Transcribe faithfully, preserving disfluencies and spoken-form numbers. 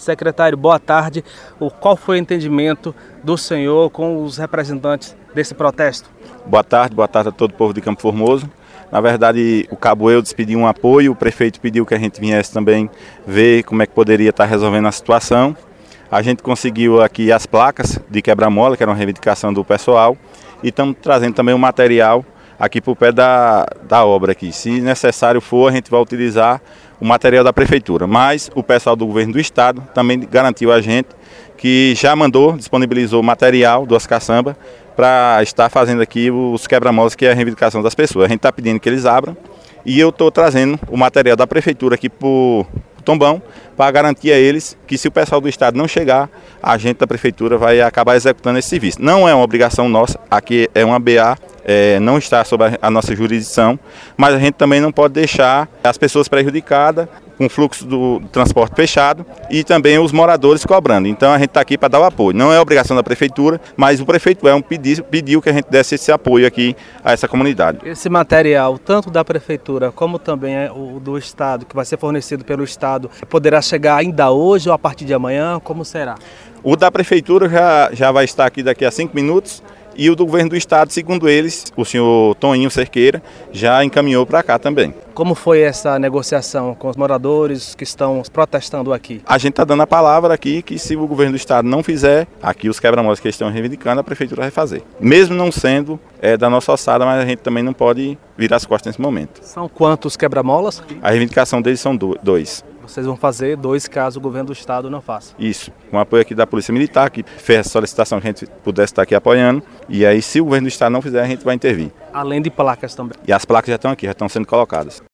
Secretário, boa tarde. O, qual foi o entendimento do senhor com os representantes desse protesto? Boa tarde, boa tarde a todo o povo de Campo Formoso. Na verdade, o Cabo Eudes pediu um apoio, o prefeito pediu que a gente viesse também ver como é que poderia estar resolvendo a situação. A gente conseguiu aqui as placas de quebra-mola, que era uma reivindicação do pessoal, e estamos trazendo também o material aqui para o pé da, da obra aqui. Se necessário for, a gente vai utilizar o material da prefeitura, mas o pessoal do governo do estado também garantiu a gente que já mandou, disponibilizou material do Caçamba para estar fazendo aqui os quebra-molas, que é a reivindicação das pessoas. A gente está pedindo que eles abram e eu estou trazendo o material da prefeitura aqui para o Tombão para garantir a eles que, se o pessoal do estado não chegar, a gente da prefeitura vai acabar executando esse serviço. Não é uma obrigação nossa, aqui é uma B A, é, não está sob a, a nossa jurisdição, mas a gente também não pode deixar as pessoas prejudicadas, com o fluxo do, do transporte fechado e também os moradores cobrando. Então a gente está aqui para dar o apoio. Não é obrigação da prefeitura, mas o prefeito é um pediu, pediu que a gente desse esse apoio aqui a essa comunidade. Esse material, tanto da prefeitura como também o do estado, que vai ser fornecido pelo estado, poderá chegar ainda hoje ou a partir de amanhã? Como será? O da prefeitura já, já vai estar aqui daqui a cinco minutos. E o do governo do estado, segundo eles, o senhor Toninho Cerqueira, já encaminhou para cá também. Como foi essa negociação com os moradores que estão protestando aqui? A gente está dando a palavra aqui que, se o governo do estado não fizer, aqui os quebra-molas que eles estão reivindicando, a prefeitura vai fazer. Mesmo não sendo é, da nossa alçada, mas a gente também não pode virar as costas nesse momento. São quantos quebra-molas? A reivindicação deles são dois. Vocês vão fazer dois caso o governo do estado não faça. Isso, com apoio aqui da Polícia Militar, que fez a solicitação que a gente pudesse estar aqui apoiando. E aí, se o governo do estado não fizer, a gente vai intervir. Além de placas também. E as placas já estão aqui, já estão sendo colocadas.